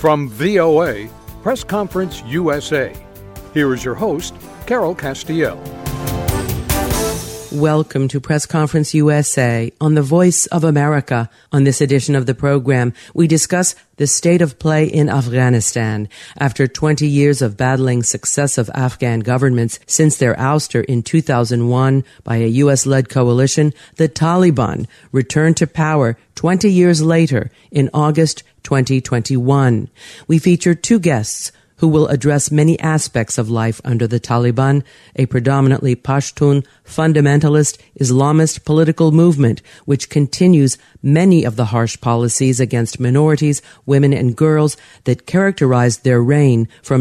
From VOA, Press Conference USA, here is your host, Carol Castiel. Welcome to Press Conference USA on the Voice of America. On this edition of the program, we discuss the state of play in Afghanistan. After 20 years of battling successive Afghan governments since their ouster in 2001 by a U.S.-led coalition, the Taliban returned to power 20 years later in August 2021. We feature two guests who will address many aspects of life under the Taliban, a predominantly Pashtun, fundamentalist, Islamist political movement which continues many of the harsh policies against minorities, women, and girls that characterized their reign from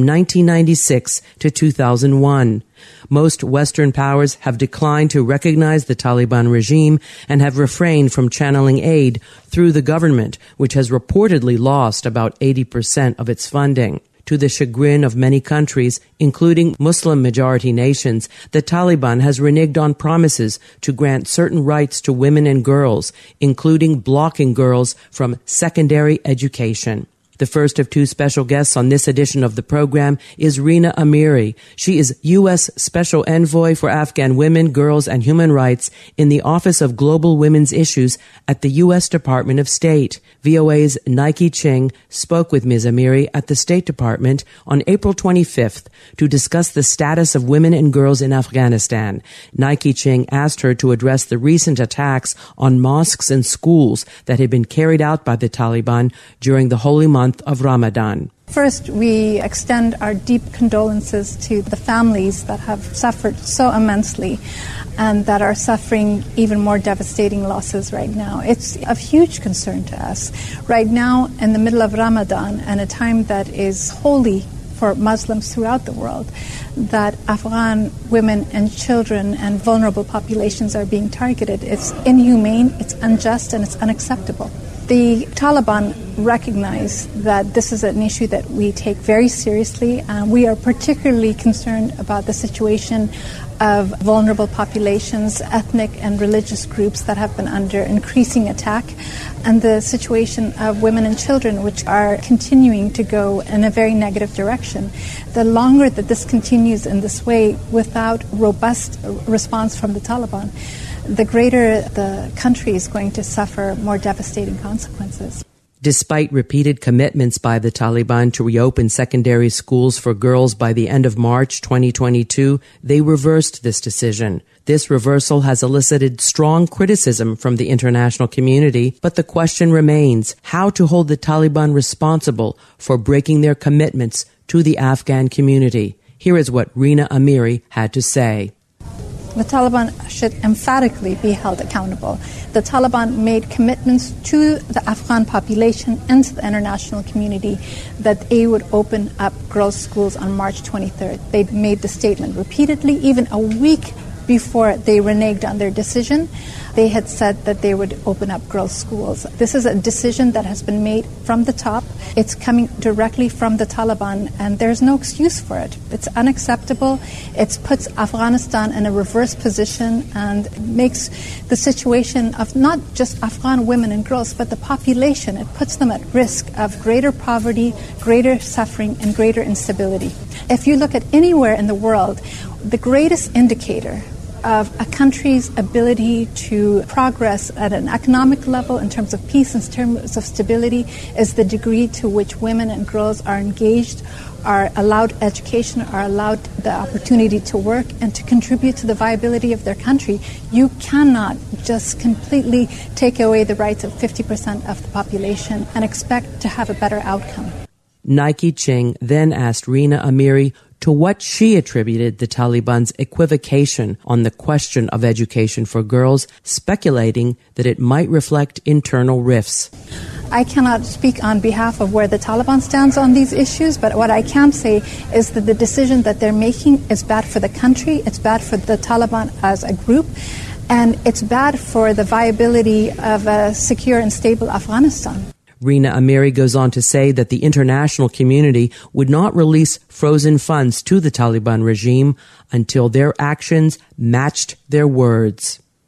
1996 to 2001. Most Western powers have declined to recognize the Taliban regime and have refrained from channeling aid through the government, which has reportedly lost about 80% of its funding. To the chagrin of many countries, including Muslim-majority nations, the Taliban has reneged on promises to grant certain rights to women and girls, including blocking girls from secondary education. The first of two special guests on this edition of the program is Reena Amiri. She is U.S. Special Envoy for Afghan Women, Girls, and Human Rights in the Office of Global Women's Issues at the U.S. Department of State. VOA's Nike Ching spoke with Ms. Amiri at the State Department on April 25th to discuss the status of women and girls in Afghanistan. Nike Ching asked her to address the recent attacks on mosques and schools that had been carried out by the Taliban during the holy month of Ramadan. First, we extend our deep condolences to the families that have suffered so immensely and that are suffering even more devastating losses right now. It's of huge concern to us. Right now, in the middle of Ramadan, and a time that is holy for Muslims throughout the world, that Afghan women and children and vulnerable populations are being targeted. It's inhumane, it's unjust, and it's unacceptable. The Taliban recognize that this is an issue that we take very seriously. We are particularly concerned about the situation of vulnerable populations, ethnic and religious groups that have been under increasing attack, and the situation of women and children, which are continuing to go in a very negative direction. The longer that this continues in this way without robust response from the Taliban, the greater the country is going to suffer more devastating consequences. Despite repeated commitments by the Taliban to reopen secondary schools for girls by the end of March 2022, they reversed this decision. This reversal has elicited strong criticism from the international community, but the question remains how to hold the Taliban responsible for breaking their commitments to the Afghan community. Here is what Reena Amiri had to say. The Taliban should emphatically be held accountable. The Taliban made commitments to the Afghan population and to the international community that they would open up girls' schools on March 23rd. They made the statement repeatedly, even a week before they reneged on their decision. They had said that they would open up girls' schools. This is a decision that has been made from the top. It's coming directly from the Taliban, and there's no excuse for it. It's unacceptable. It puts Afghanistan in a reverse position and makes the situation of not just Afghan women and girls, but the population. It puts them at risk of greater poverty, greater suffering, and greater instability. If you look at anywhere in the world, the greatest indicator of a country's ability to progress at an economic level in terms of peace, in terms of stability, is the degree to which women and girls are engaged, are allowed education, are allowed the opportunity to work and to contribute to the viability of their country. You cannot just completely take away the rights of 50% of the population and expect to have a better outcome. Nike Ching then asked Reena Amiri to what she attributed the Taliban's equivocation on the question of education for girls, speculating that it might reflect internal rifts. I cannot speak on behalf of where the Taliban stands on these issues, but what I can say is that the decision that they're making is bad for the country, it's bad for the Taliban as a group, and it's bad for the viability of a secure and stable Afghanistan. Reena Amiri goes on to say that the international community would not release frozen funds to the Taliban regime until their actions matched their words.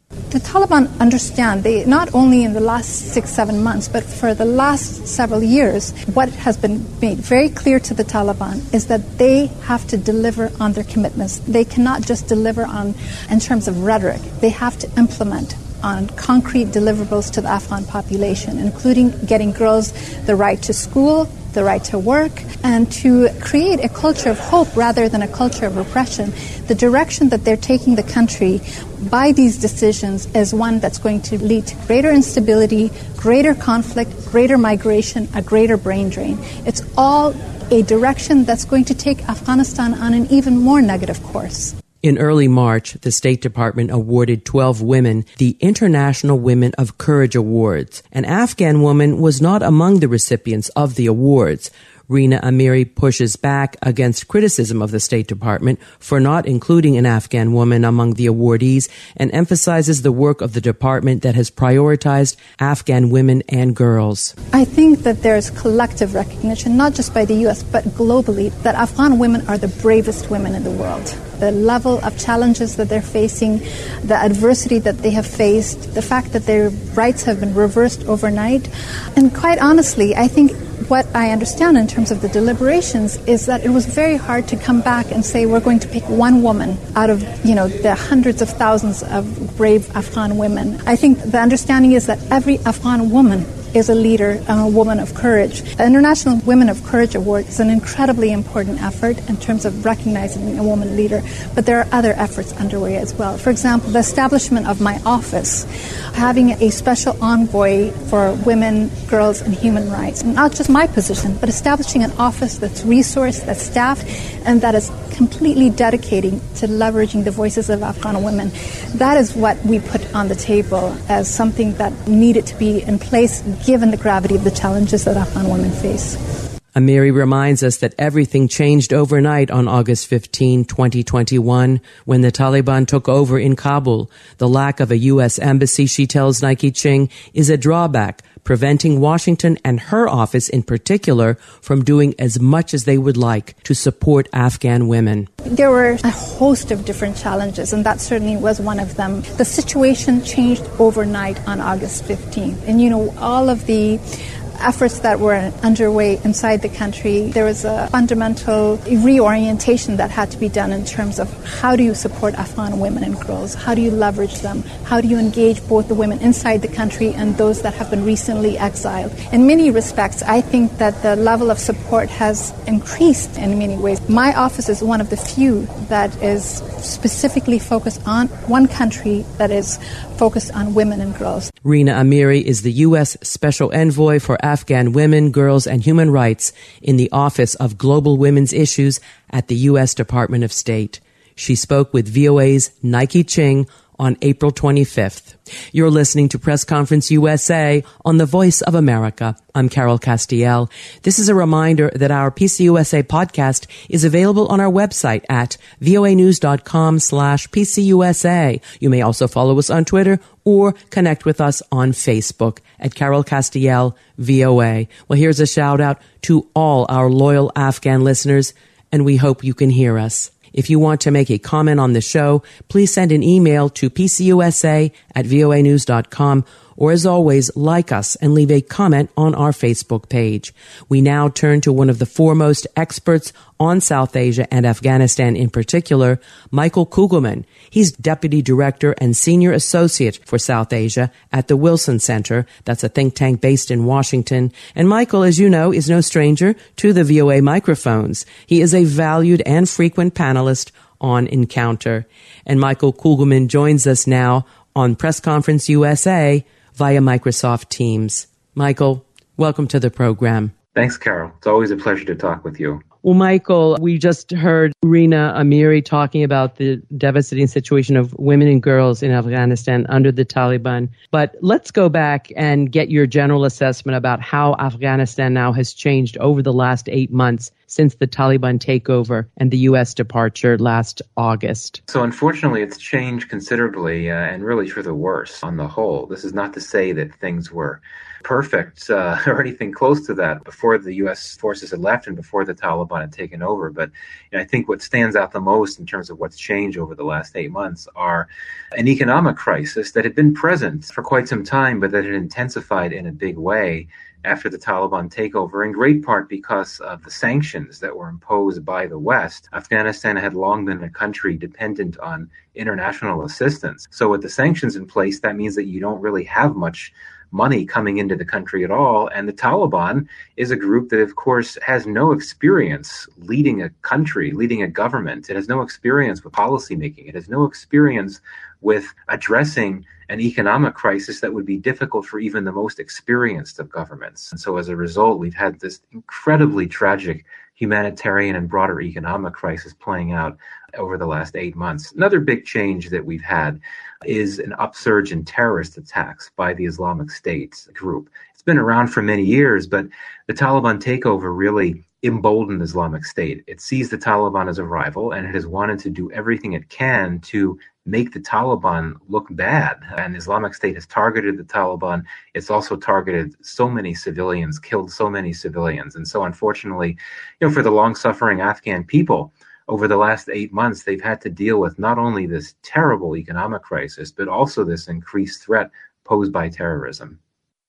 The Taliban understand, they not only in the last 6-7 months, but for the last several years, what has been made very clear to the Taliban is that they have to deliver on their commitments. They cannot just deliver in terms of rhetoric. They have to implement on concrete deliverables to the Afghan population, including getting girls the right to school, the right to work, and to create a culture of hope rather than a culture of repression. The direction that they're taking the country by these decisions is one that's going to lead to greater instability, greater conflict, greater migration, a greater brain drain. It's all a direction that's going to take Afghanistan on an even more negative course. In early March, the State Department awarded 12 women the International Women of Courage Awards. An Afghan woman was not among the recipients of the awards. Rina Amiri pushes back against criticism of the State Department for not including an Afghan woman among the awardees and emphasizes the work of the department that has prioritized Afghan women and girls. I think that there's collective recognition, not just by the U.S., but globally, that Afghan women are the bravest women in the world. The level of challenges that they're facing, the adversity that they have faced, the fact that their rights have been reversed overnight. And quite honestly, I think what I understand in terms of the deliberations is that it was very hard to come back and say we're going to pick one woman out of, the hundreds of thousands of brave Afghan women. I think the understanding is that every Afghan woman is a leader and a woman of courage. The International Women of Courage Award is an incredibly important effort in terms of recognizing a woman leader, but there are other efforts underway as well. For example, the establishment of my office, having a special envoy for women, girls, and human rights. Not just my position, but establishing an office that's resourced, that's staffed, and that is completely dedicating to leveraging the voices of Afghan women. That is what we put on the table as something that needed to be in place given the gravity of the challenges that Afghan women face. Amiri reminds us that everything changed overnight on August 15, 2021, when the Taliban took over in Kabul. The lack of a U.S. embassy, she tells Nike Ching, is a drawback, preventing Washington and her office in particular from doing as much as they would like to support Afghan women. There were a host of different challenges, and that certainly was one of them. The situation changed overnight on August 15th. And, all of the efforts that were underway inside the country, there was a fundamental reorientation that had to be done in terms of how do you support Afghan women and girls? How do you leverage them? How do you engage both the women inside the country and those that have been recently exiled? In many respects, I think that the level of support has increased in many ways. My office is one of the few that is specifically focused on one country that is focused on women and girls. Rina Amiri is the U.S. Special Envoy for Afghan Women, Girls, and Human Rights in the Office of Global Women's Issues at the U.S. Department of State. She spoke with VOA's Nike Ching on April 25th. You're listening to Press Conference USA on the Voice of America. I'm Carol Castiel. This is a reminder that our PCUSA podcast is available on our website at voanews.com/PCUSA. You may also follow us on Twitter or connect with us on Facebook at Carol Castiel VOA. Well, here's a shout out to all our loyal Afghan listeners, and we hope you can hear us. If you want to make a comment on the show, please send an email to pcusa@voanews.com, or as always, like us and leave a comment on our Facebook page. We now turn to one of the foremost experts on South Asia and Afghanistan in particular, Michael Kugelman. He's Deputy Director and Senior Associate for South Asia at the Wilson Center. That's a think tank based in Washington. And Michael, as you know, is no stranger to the VOA microphones. He is a valued and frequent panelist on Encounter. And Michael Kugelman joins us now on Press Conference USA via Microsoft Teams. Michael, welcome to the program. Thanks, Carol. It's always a pleasure to talk with you. Well, Michael, we just heard Rina Amiri talking about the devastating situation of women and girls in Afghanistan under the Taliban. But let's go back and get your general assessment about how Afghanistan now has changed over the last 8 months since the Taliban takeover and the U.S. departure last August. So unfortunately, it's changed considerably and really for the worse on the whole. This is not to say that things were perfect or anything close to that before the U.S. forces had left and before the Taliban had taken over. But I think what stands out the most in terms of what's changed over the last 8 months are an economic crisis that had been present for quite some time, but that had intensified in a big way after the Taliban takeover, in great part because of the sanctions that were imposed by the West. Afghanistan had long been a country dependent on international assistance. So with the sanctions in place, that means that you don't really have much money coming into the country at all. And the Taliban is a group that, of course, has no experience leading a country, leading a government. It has no experience with policymaking. It has no experience with addressing an economic crisis that would be difficult for even the most experienced of governments. And so as a result, we've had this incredibly tragic humanitarian and broader economic crisis playing out over the last 8 months. Another big change that we've had is an upsurge in terrorist attacks by the Islamic State group. It's been around for many years, but the Taliban takeover really emboldened Islamic State. It sees the Taliban as a rival, and it has wanted to do everything it can to make the Taliban look bad. And Islamic State has targeted the Taliban. It's also targeted so many civilians, killed so many civilians. And so unfortunately, for the long-suffering Afghan people, over the last 8 months, they've had to deal with not only this terrible economic crisis, but also this increased threat posed by terrorism.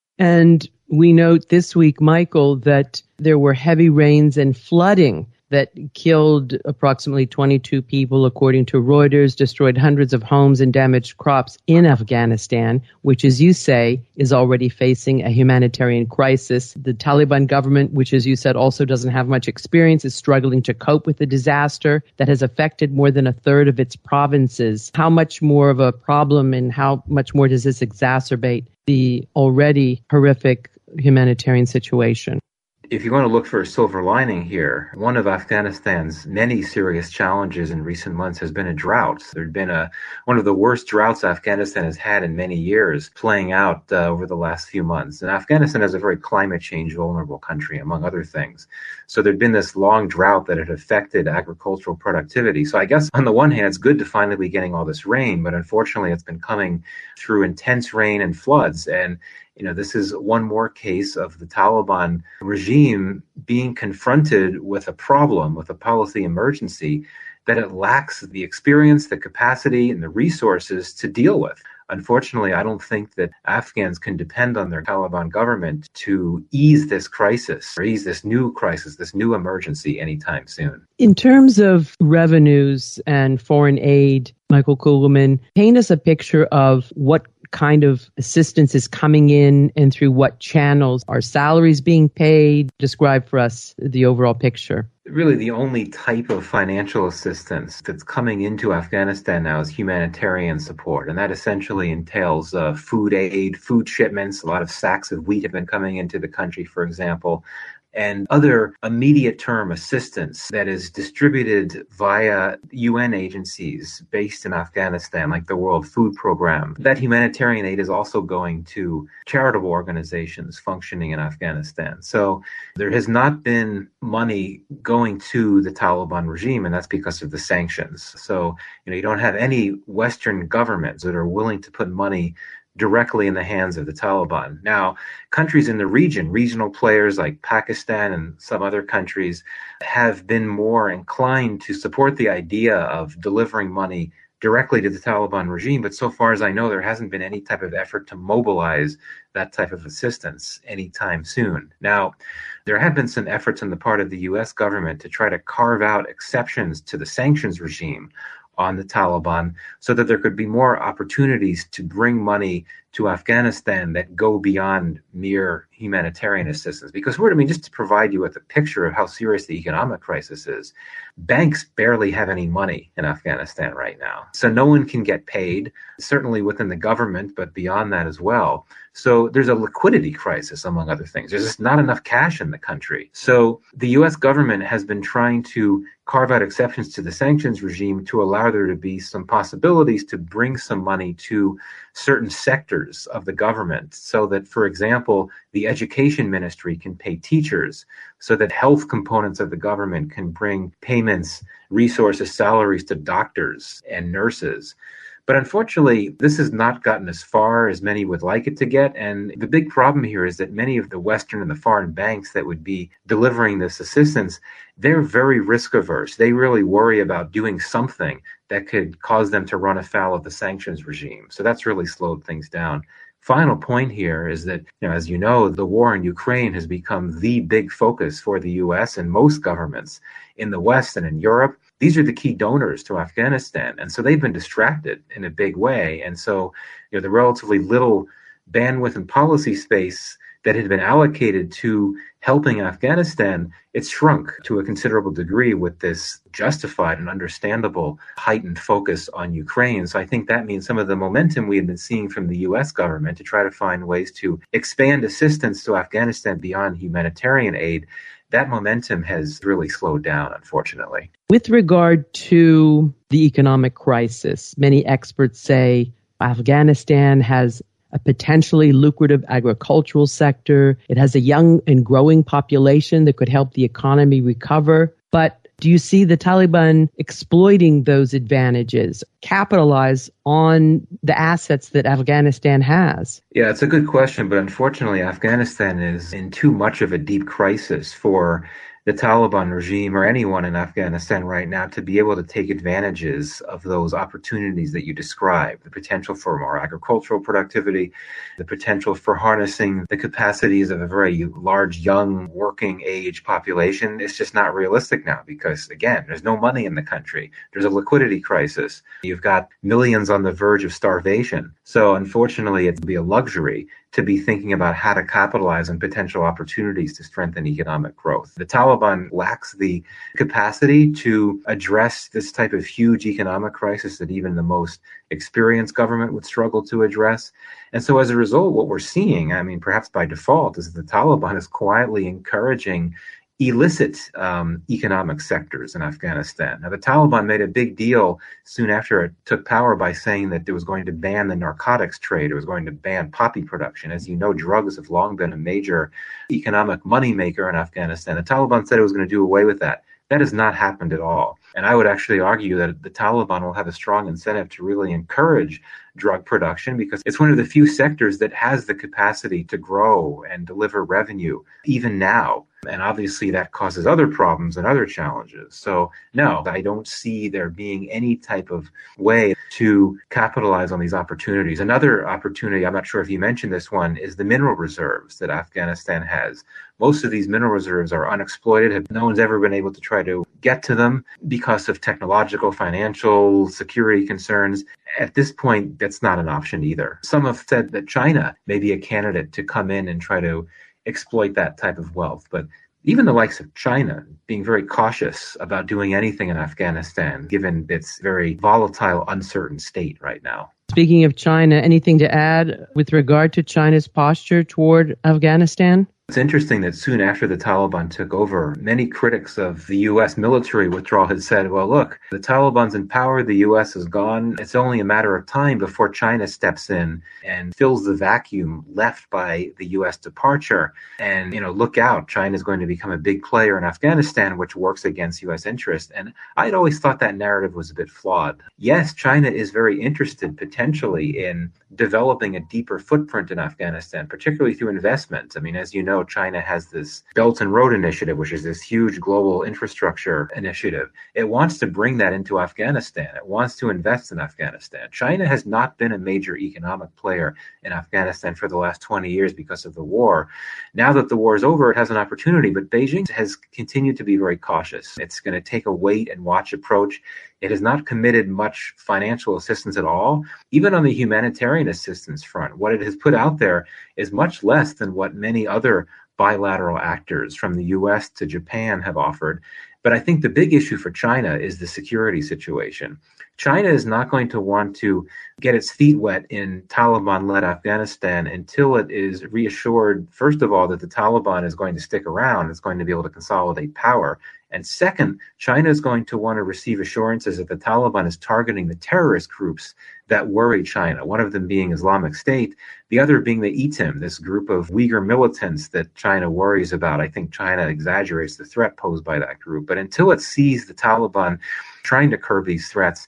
And we note this week, Michael, that there were heavy rains and flooding that killed approximately 22 people, according to Reuters, destroyed hundreds of homes and damaged crops in Afghanistan, which, as you say, is already facing a humanitarian crisis. The Taliban government, which, as you said, also doesn't have much experience, is struggling to cope with the disaster that has affected more than a third of its provinces. How much more of a problem and how much more does this exacerbate the already horrific humanitarian situation? If you want to look for a silver lining here, one of Afghanistan's many serious challenges in recent months has been a drought. There'd been one of the worst droughts Afghanistan has had in many years playing out over the last few months. And Afghanistan is a very climate change vulnerable country, among other things. So there'd been this long drought that had affected agricultural productivity. So I guess on the one hand, it's good to finally be getting all this rain, but unfortunately it's been coming through intense rain and floods. And this is one more case of the Taliban regime being confronted with a problem, with a policy emergency that it lacks the experience, the capacity, and the resources to deal with. Unfortunately, I don't think that Afghans can depend on their Taliban government to ease this crisis or ease this new crisis, this new emergency anytime soon. In terms of revenues and foreign aid, Michael Kugelman, paint us a picture of what kind of assistance is coming in and through what channels. Are salaries being paid? Describe for us the overall picture. Really, the only type of financial assistance that's coming into Afghanistan now is humanitarian support. And that essentially entails food aid, food shipments. A lot of sacks of wheat have been coming into the country, for example, and other immediate term assistance that is distributed via UN agencies based in Afghanistan, like the World Food Program. That humanitarian aid is also going to charitable organizations functioning in Afghanistan. So there has not been money going to the Taliban regime, and that's because of the sanctions. So, you don't have any Western governments that are willing to put money directly in the hands of the Taliban. Now, countries in the region, regional players like Pakistan and some other countries, have been more inclined to support the idea of delivering money directly to the Taliban regime. But so far as I know, there hasn't been any type of effort to mobilize that type of assistance anytime soon. Now, there have been some efforts on the part of the U.S. government to try to carve out exceptions to the sanctions regime on the Taliban so that there could be more opportunities to bring money to Afghanistan that go beyond mere humanitarian assistance. Because just to provide you with a picture of how serious the economic crisis is, banks barely have any money in Afghanistan right now. So no one can get paid, certainly within the government, but beyond that as well. So there's a liquidity crisis, among other things. There's just not enough cash in the country. So the U.S. government has been trying to carve out exceptions to the sanctions regime to allow there to be some possibilities to bring some money to certain sectors of the government so that, for example, the education ministry can pay teachers, so that health components of the government can bring payments, resources, salaries to doctors and nurses. But unfortunately, this has not gotten as far as many would like it to get. And the big problem here is that many of the Western and the foreign banks that would be delivering this assistance, they're very risk averse. They really worry about doing something that could cause them to run afoul of the sanctions regime. So that's really slowed things down. Final point here is that, as you know, the war in Ukraine has become the big focus for the U.S. and most governments in the West and in Europe. These are the key donors to Afghanistan. And so they've been distracted in a big way. And so, the relatively little bandwidth and policy space that had been allocated to helping Afghanistan, it's shrunk to a considerable degree with this justified and understandable heightened focus on Ukraine. So I think that means some of the momentum we had been seeing from the U.S. government to try to find ways to expand assistance to Afghanistan beyond humanitarian aid, that momentum has really slowed down, unfortunately. With regard to the economic crisis, many experts say Afghanistan has a potentially lucrative agricultural sector. It has a young and growing population that could help the economy recover. But do you see the Taliban exploiting those advantages, capitalize on the assets that Afghanistan has? Yeah, it's a good question, but unfortunately, Afghanistan is in too much of a deep crisis for the Taliban regime or anyone in Afghanistan right now to be able to take advantages of those opportunities that you described, the potential for more agricultural productivity, the potential for harnessing the capacities of a very large, young, working age population. It's just not realistic now because, again, there's no money in the country. There's a liquidity crisis. You've got millions on the verge of starvation. So unfortunately, it'd be a luxury to be thinking about how to capitalize on potential opportunities to strengthen economic growth. The Taliban lacks the capacity to address this type of huge economic crisis that even the most experienced government would struggle to address. And so as a result, what we're seeing, perhaps by default, is that the Taliban is quietly encouraging illicit economic sectors in Afghanistan. Now, the Taliban made a big deal soon after it took power by saying that it was going to ban the narcotics trade. It was going to ban poppy production. As you know, drugs have long been a major economic moneymaker in Afghanistan. The Taliban said it was going to do away with that. That has not happened at all. And I would actually argue that the Taliban will have a strong incentive to really encourage drug production because it's one of the few sectors that has the capacity to grow and deliver revenue even now. And obviously that causes other problems and other challenges. So no, I don't see there being any type of way to capitalize on these opportunities. Another opportunity, I'm not sure if you mentioned this one, is the mineral reserves that Afghanistan has. Most of these mineral reserves are unexploited. No one's ever been able to try to get to them because of technological, financial, security concerns. At this point, that's not an option either. Some have said that China may be a candidate to come in and try to exploit that type of wealth. But even the likes of China being very cautious about doing anything in Afghanistan, given its very volatile, uncertain state right now. Speaking of China, anything to add with regard to China's posture toward Afghanistan? It's interesting that soon after the Taliban took over, many critics of the U.S. military withdrawal had said, well, look, the Taliban's in power, the U.S. is gone. It's only a matter of time before China steps in and fills the vacuum left by the U.S. departure. And, look out, China's going to become a big player in Afghanistan, which works against U.S. interests. And I'd always thought that narrative was a bit flawed. Yes, China is very interested potentially in developing a deeper footprint in Afghanistan, particularly through investment. As you know, China has this Belt and Road Initiative, which is this huge global infrastructure initiative. It wants to bring that into Afghanistan. It wants to invest in Afghanistan. China has not been a major economic player in Afghanistan for the last 20 years because of the war. Now that the war is over, it has an opportunity, but Beijing has continued to be very cautious. It's going to take a wait and watch approach. It has not committed much financial assistance at all. Even on the humanitarian assistance front, what it has put out there is much less than what many other bilateral actors from the U.S. to Japan have offered. But I think the big issue for China is the security situation. China is not going to want to get its feet wet in Taliban-led Afghanistan until it is reassured, first of all, that the Taliban is going to stick around, it's going to be able to consolidate power. And second, China is going to want to receive assurances that the Taliban is targeting the terrorist groups that worry China, one of them being Islamic State, the other being the ETIM, this group of Uyghur militants that China worries about. I think China exaggerates the threat posed by that group. But until it sees the Taliban trying to curb these threats,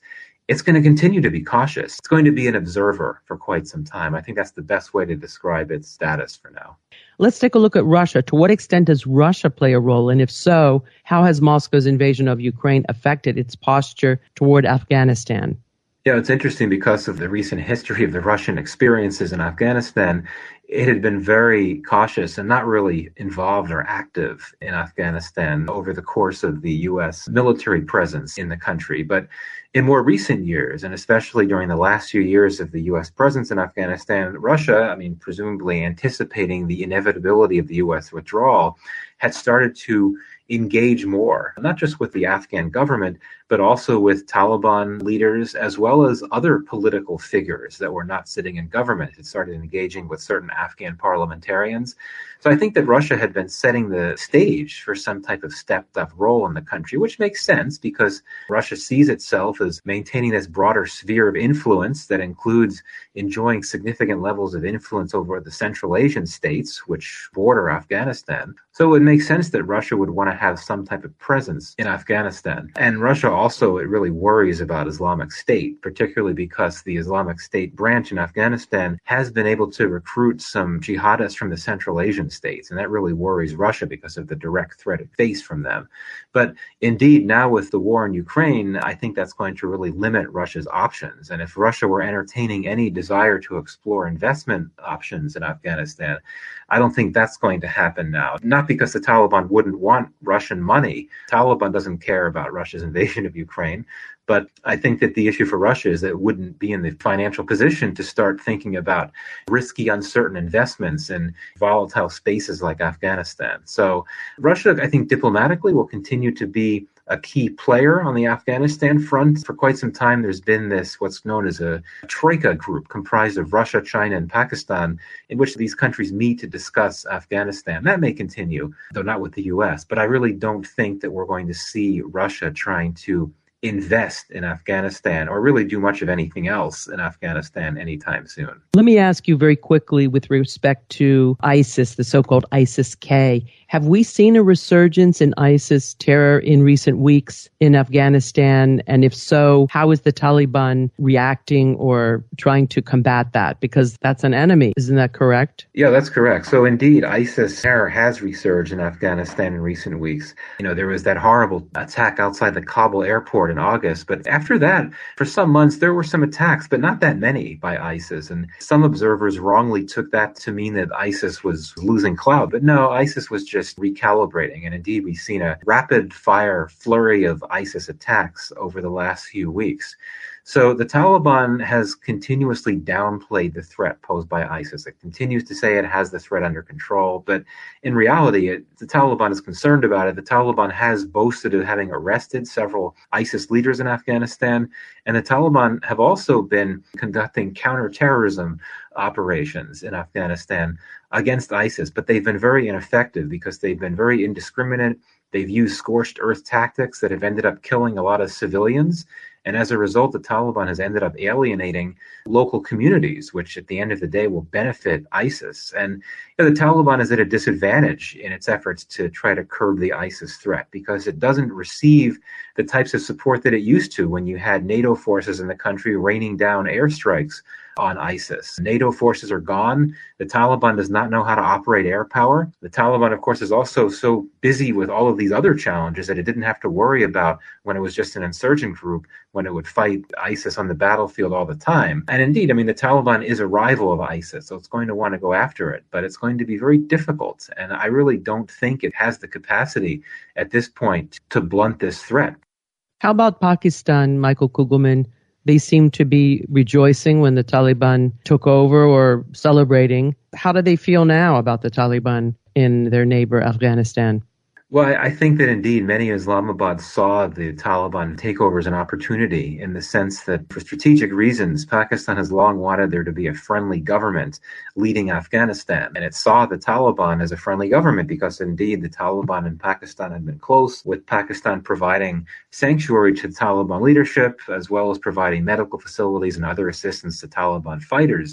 it's going to continue to be cautious. It's going to be an observer for quite some time. I think that's the best way to describe its status for now. Let's take a look at Russia. To what extent does Russia play a role? And if so, how has Moscow's invasion of Ukraine affected its posture toward Afghanistan? Yeah, it's interesting because of the recent history of the Russian experiences in Afghanistan. It had been very cautious and not really involved or active in Afghanistan over the course of the U.S. military presence in the country. But in more recent years, and especially during the last few years of the U.S. presence in Afghanistan, Russia, presumably anticipating the inevitability of the U.S. withdrawal, had started to engage more, not just with the Afghan government, but also with Taliban leaders, as well as other political figures that were not sitting in government. It started engaging with certain Afghan parliamentarians. So I think that Russia had been setting the stage for some type of stepped-up role in the country, which makes sense because Russia sees itself as maintaining this broader sphere of influence that includes enjoying significant levels of influence over the Central Asian states, which border Afghanistan. So it would make sense that Russia would want to have some type of presence in Afghanistan. And Russia also, it really worries about Islamic State, particularly because the Islamic State branch in Afghanistan has been able to recruit some jihadists from the Central Asian states. And that really worries Russia because of the direct threat it faced from them. But indeed, now with the war in Ukraine, I think that's going to really limit Russia's options. And if Russia were entertaining any desire to explore investment options in Afghanistan, I don't think that's going to happen now. Not because the Taliban wouldn't want Russian money. Taliban doesn't care about Russia's invasion of Ukraine. But I think that the issue for Russia is that it wouldn't be in the financial position to start thinking about risky, uncertain investments in volatile spaces like Afghanistan. So Russia, I think, diplomatically will continue to be a key player on the Afghanistan front. For quite some time, there's been this, what's known as a troika group comprised of Russia, China, and Pakistan, in which these countries meet to discuss Afghanistan. That may continue, though not with the U.S., but I really don't think that we're going to see Russia trying to invest in Afghanistan or really do much of anything else in Afghanistan anytime soon. Let me ask you very quickly with respect to ISIS, the so-called ISIS-K. Have we seen a resurgence in ISIS terror in recent weeks in Afghanistan? And if so, how is the Taliban reacting or trying to combat that? Because that's an enemy. Isn't that correct? Yeah, that's correct. So indeed, ISIS terror has resurged in Afghanistan in recent weeks. There was that horrible attack outside the Kabul airport in August. But after that, for some months, there were some attacks, but not that many by ISIS. And some observers wrongly took that to mean that ISIS was losing clout. But no, ISIS was just recalibrating. And indeed, we've seen a rapid fire flurry of ISIS attacks over the last few weeks. So the Taliban has continuously downplayed the threat posed by ISIS. It continues to say it has the threat under control, but in reality, the Taliban is concerned about it. The Taliban has boasted of having arrested several ISIS leaders in Afghanistan, and the Taliban have also been conducting counterterrorism operations in Afghanistan against ISIS, but they've been very ineffective because they've been very indiscriminate. They've used scorched earth tactics that have ended up killing a lot of civilians. And as a result, the Taliban has ended up alienating local communities, which at the end of the day will benefit ISIS. And the Taliban is at a disadvantage in its efforts to try to curb the ISIS threat because it doesn't receive the types of support that it used to when you had NATO forces in the country raining down airstrikes on ISIS. NATO forces are gone. The Taliban does not know how to operate air power. The Taliban, of course, is also so busy with all of these other challenges that it didn't have to worry about when it was just an insurgent group, when it would fight ISIS on the battlefield all the time. And indeed, the Taliban is a rival of ISIS, so it's going to want to go after it, but it's going to be very difficult. And I really don't think it has the capacity at this point to blunt this threat. How about Pakistan, Michael Kugelman? They seem to be rejoicing when the Taliban took over or celebrating. How do they feel now about the Taliban in their neighbor Afghanistan? Well, I think that indeed many in Islamabad saw the Taliban takeover as an opportunity in the sense that for strategic reasons, Pakistan has long wanted there to be a friendly government leading Afghanistan. And it saw the Taliban as a friendly government because indeed the Taliban and Pakistan had been close, with Pakistan providing sanctuary to Taliban leadership, as well as providing medical facilities and other assistance to Taliban fighters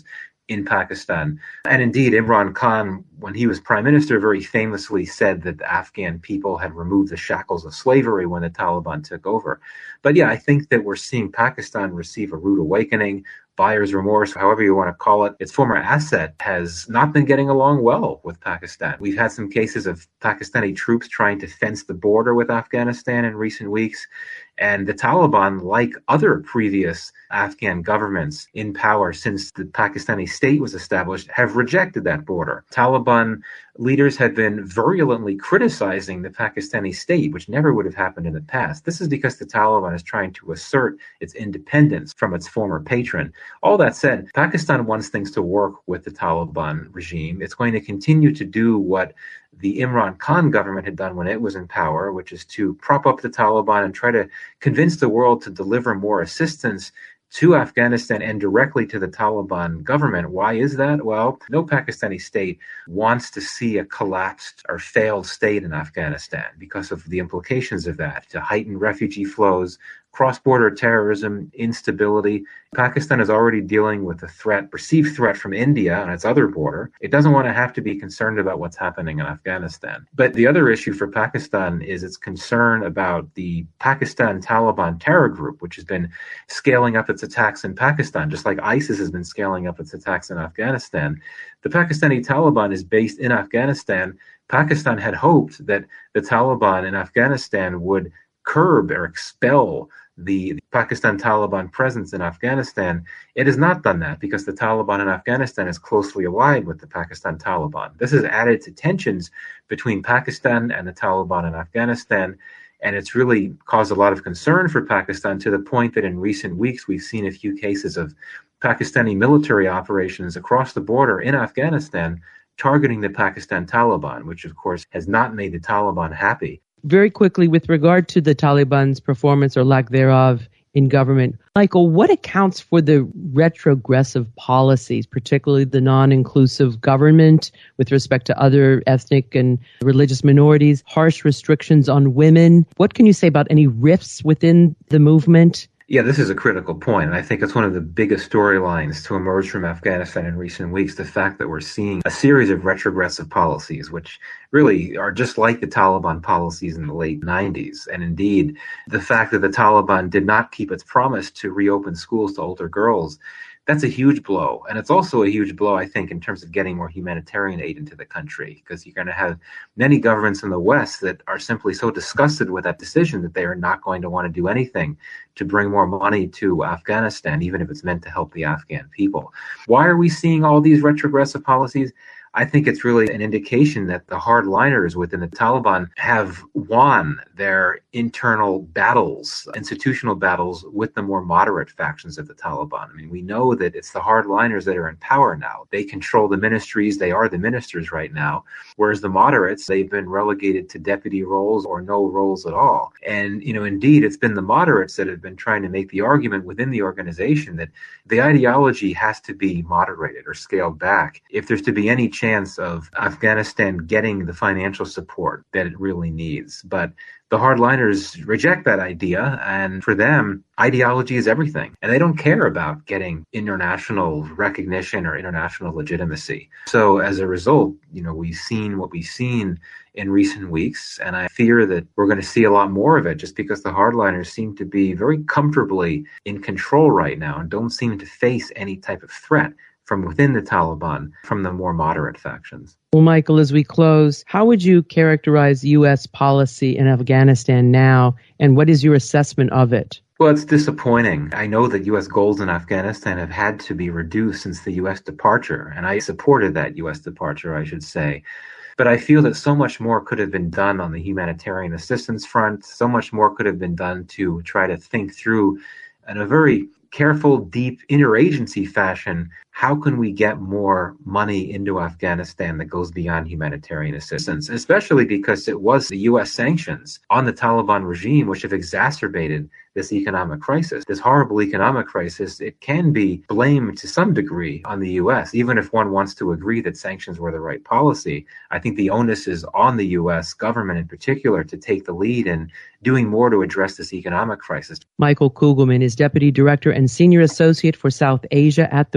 in Pakistan. And indeed, Imran Khan, when he was prime minister, very famously said that the Afghan people had removed the shackles of slavery when the Taliban took over. But yeah, I think that we're seeing Pakistan receive a rude awakening, buyer's remorse, however you want to call it. Its former asset has not been getting along well with Pakistan. We've had some cases of Pakistani troops trying to fence the border with Afghanistan in recent weeks. And the Taliban, like other previous Afghan governments in power since the Pakistani state was established, have rejected that border. Taliban leaders have been virulently criticizing the Pakistani state, which never would have happened in the past. This is because the Taliban is trying to assert its independence from its former patron. All that said, Pakistan wants things to work with the Taliban regime. It's going to continue to do what the Imran Khan government had done when it was in power, which is to prop up the Taliban and try to convince the world to deliver more assistance to Afghanistan and directly to the Taliban government. Why is that? Well, no Pakistani state wants to see a collapsed or failed state in Afghanistan because of the implications of that, to heighten refugee flows, cross-border terrorism, instability. Pakistan is already dealing with a perceived threat from India on its other border. It doesn't want to have to be concerned about what's happening in Afghanistan. But the other issue for Pakistan is its concern about the Pakistan Taliban terror group, which has been scaling up its attacks in Pakistan, just like ISIS has been scaling up its attacks in Afghanistan. The Pakistani Taliban is based in Afghanistan. Pakistan had hoped that the Taliban in Afghanistan would curb or expel the Pakistan Taliban presence in Afghanistan. It has not done that because the Taliban in Afghanistan is closely allied with the Pakistan Taliban. This has added to tensions between Pakistan and the Taliban in Afghanistan, and it's really caused a lot of concern for Pakistan to the point that in recent weeks we've seen a few cases of Pakistani military operations across the border in Afghanistan targeting the Pakistan Taliban, which of course has not made the Taliban happy. Very quickly, with regard to the Taliban's performance or lack thereof in government, Michael, what accounts for the retrogressive policies, particularly the non-inclusive government with respect to other ethnic and religious minorities, harsh restrictions on women? What can you say about any rifts within the movement? Yeah, this is a critical point, and I think it's one of the biggest storylines to emerge from Afghanistan in recent weeks, the fact that we're seeing a series of retrogressive policies, which really are just like the Taliban policies in the late 90s. And indeed, the fact that the Taliban did not keep its promise to reopen schools to older girls, that's a huge blow. And it's also a huge blow, I think, in terms of getting more humanitarian aid into the country, because you're going to have many governments in the West that are simply so disgusted with that decision that they are not going to want to do anything to bring more money to Afghanistan, even if it's meant to help the Afghan people. Why are we seeing all these retrogressive policies? I think it's really an indication that the hardliners within the Taliban have won their internal battles, institutional battles with the more moderate factions of the Taliban. I mean, we know that it's the hardliners that are in power now. They control the ministries. They are the ministers right now. Whereas the moderates, they've been relegated to deputy roles or no roles at all. And, indeed, it's been the moderates that have been trying to make the argument within the organization that the ideology has to be moderated or scaled back if there's to be any chance of Afghanistan getting the financial support that it really needs. But the hardliners reject that idea, and for them, ideology is everything. And they don't care about getting international recognition or international legitimacy. So as a result, we've seen what we've seen in recent weeks, and I fear that we're going to see a lot more of it just because the hardliners seem to be very comfortably in control right now and don't seem to face any type of threat from within the Taliban, from the more moderate factions. Well, Michael, as we close, how would you characterize U.S. policy in Afghanistan now, and what is your assessment of it? Well, it's disappointing. I know that U.S. goals in Afghanistan have had to be reduced since the U.S. departure, and I supported that U.S. departure, I should say. But I feel that so much more could have been done on the humanitarian assistance front. So much more could have been done to try to think through in a very careful, deep, interagency fashion, how can we get more money into Afghanistan that goes beyond humanitarian assistance, especially because it was the U.S. sanctions on the Taliban regime which have exacerbated this economic crisis. This horrible economic crisis, it can be blamed to some degree on the U.S., even if one wants to agree that sanctions were the right policy. I think the onus is on the U.S. government in particular to take the lead in doing more to address this economic crisis. Michael Kugelman is Deputy Director and Senior Associate for South Asia at the Wilson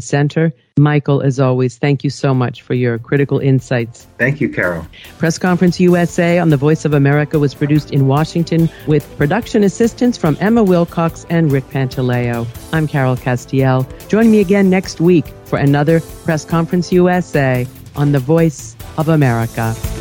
Operations Center. Michael, as always, thank you so much for your critical insights. Thank you, Carol. Press Conference USA on the Voice of America was produced in Washington with production assistance from Emma Wilcox and Rick Pantaleo. I'm Carol Castiel. Join me again next week for another Press Conference USA on the Voice of America.